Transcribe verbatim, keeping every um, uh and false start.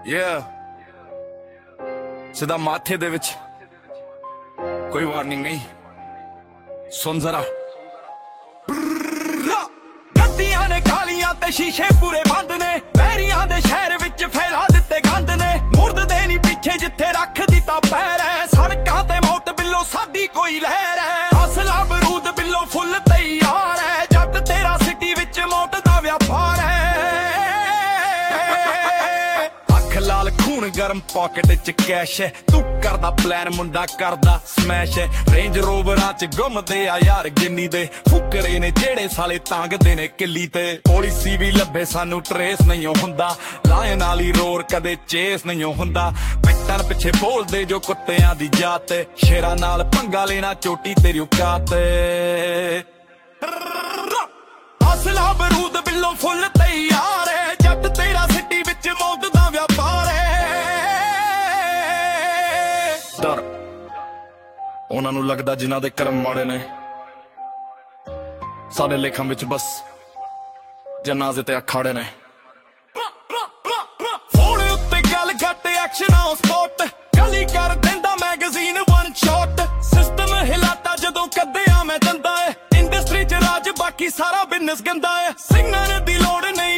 Yeah ਸਿੱਧਾ ਮਾਥੇ ਦੇ ਵਿੱਚ ਕੋਈ ਵਾਰਨਿੰਗ ਨਹੀਂ ਸੁਣ ਜ਼ਰਾ ਗੱਡੀਆਂ ਨੇ ਕਾਲੀਆਂ ਤੇ ਸ਼ੀਸ਼ੇ ਪੂਰੇ ਬੰਦ ਨੇ ਬਹਿਰੀਆਂ ਦੇ ਸ਼ਹਿਰ ਵਿੱਚ ਫੈਲਾ ਦਿੱਤੇ ਗੰਦ ਨੇ ਮੁਰਦੇ ਨਹੀਂ ਪਿੱਛੇ ਜਿੱਥੇ ਰੱਖਦੀ ਤਾਂ ਪੈਰ ਹੈ ਸੜਕਾਂ ਤੇ ਮੌਤ ਬਿੱਲੋ ਸਾਡੀ ਕੋਈ ਲਹਿਰ ਹੈ ਅਸਲਾ ਬਰੂਦ ਬਿੱਲੋ ਫੁੱਲ ਤਿਆਰ ਹੈ ਜੱਟ ਤੇਰਾ ਸਿਟੀ ਵਿੱਚ ਮੌਤ ਦਾ ਵਪਾਰ ਹੈ ਲਾਲ ਖੂਨ ਗਰਮ ਪਾਕਟ ਚ ਕੈਸ਼ ਹੈ ਤੂੰ ਕਰਦਾ ਪਲਾਨ ਮੁੰਡਾ ਕਰਦਾ ਸਮੈਸ਼ ਹੈ ਰੇਂਜ ਰੋਵਰਾਂ ਚ ਗੁੰਮਦੇ ਆ ਯਾਰ ਗਿੰਨੀ ਦੇ ਫੁਕਰੇ ਨੇ ਜਿਹੜੇ ਸਾਲੇ ਤਾਂਗਦੇ ਨੇ ਕਿੱਲੀ ਤੇ ਪੋਲਿਸੀ ਵੀ ਲੱਭੇ ਸਾਨੂੰ ਟਰੇਸ ਨਹੀਂ ਹੁੰਦਾ ਲਾਇਨ ਵਾਲੀ ਰੋਰ ਕਦੇ ਚੇਸ ਨਹੀਂ ਹੁੰਦਾ ਪਿੱਟਣ ਪਿੱਛੇ ਬੋਲਦੇ ਜੋ ਕੁੱਤਿਆਂ ਦੀ ਜਾਤ ਸ਼ੇਰਾਂ ਨਾਲ ਪੰਗਾ ਲੈਣਾ ਚੋਟੀ ਤੇਰੀ ਔਕਾਤ ਅਸਲਾ ਬਰੂਦ ਬਿੱਲੋ ਫੁੱਲ ਤਿਆਰ ਹੈ ਜੱਟ ਤੇਰਾ ਸਿੱਟੀ ਵਿੱਚ ਮੌਤ ਦਾ ਵਪਾਰ ਹੈ ਡਰ ਉਹਨਾਂ ਨੂੰ ਲੱਗਦਾ ਜਿਨ੍ਹਾਂ ਦੇ ਕਰਮ ਮਾੜੇ ਨੇ ਸਾਡੇ ਲੇਖਾਂ ਵਿੱਚ ਬਸ ਜਨਾਜ਼ੇ ਤੇ ਅਖਾੜੇ ਨੇ ਫੋਨ ਉੱਤੇ ਗੱਲ ਘੱਟ ਐਕਸ਼ਨ ਆਨ ਸਪੌਟ ਗਲੀ ਕਰ ਦਿੰਦਾ ਮੈਗਜ਼ੀਨ ਵਨ ਸ਼ਾਟ ਸਿਸਟਮ ਹਿਲਾਤਾ ਜਦੋਂ ਕੱਢਿਆ ਮੈਂ ਦੰਦਾ ਏ ਇੰਡਸਟਰੀ ਚ ਰਾਜ ਬਾਕੀ ਸਾਰਾ ਬਿਜ਼ਨਸ ਗੰਦਾ ਏ ਸਿੰਗਰ ਦੀ ਲੋੜ ਨਹੀਂ